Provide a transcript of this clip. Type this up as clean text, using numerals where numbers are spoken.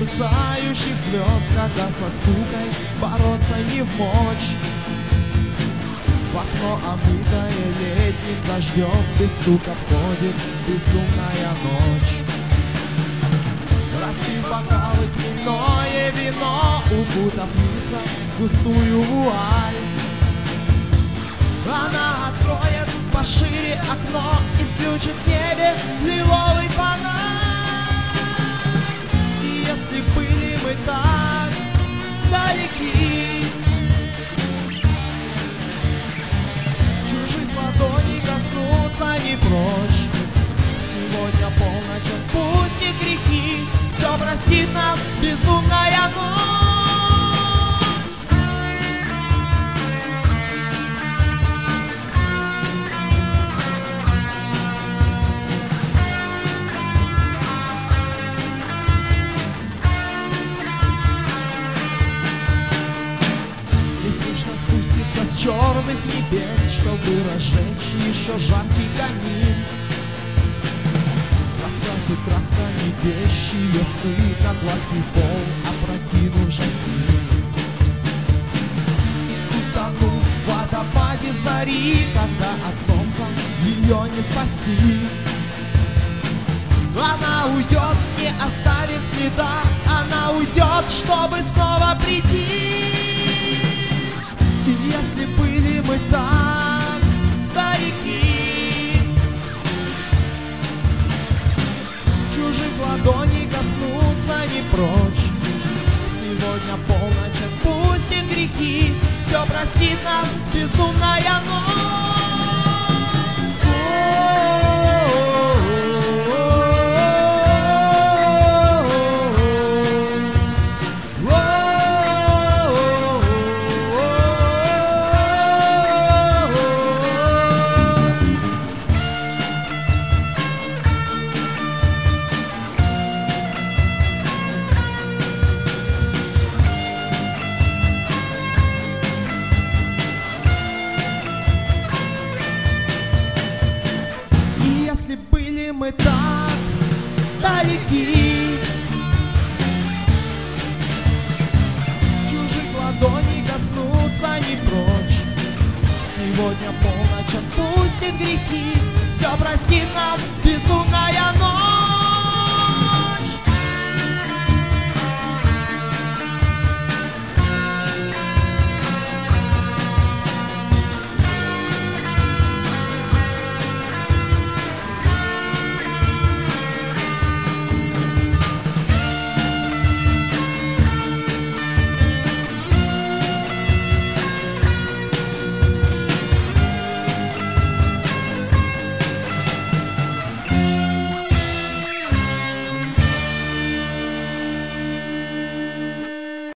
мерцающих звезд, когда со скукой бороться не в мочь. В окно, омытое летним дождем, без стука входит безумная ночь. Разлив бокалы, хмельное вино, укутав лица в густую вуаль. Она откроет пошире окно и включит в небе лиловый фонарь. И если были мы так далеки, чужих ладоней коснуться не прочь. Сегодня полночь, отпустит грехи, все простит нам безумная ночь. Спуститься с черных небес, чтобы разжечь еще жаркий камин. Раскрасит красками вещие сны, как гладкий пол, опрокинув жасмин. Утонув в водопаде зари, когда от солнца ее не спасти. Она уйдет, не оставив следа, она уйдет, чтобы снова прийти. И если были мы так далеки, чужих ладоней коснуться не прочь. Сегодня полночь отпустит грехи, все простит нам безумная ночь. Были мы так далеки, чужих ладоней коснуться не прочь. Сегодня полночь отпустит грехи, все простит нам.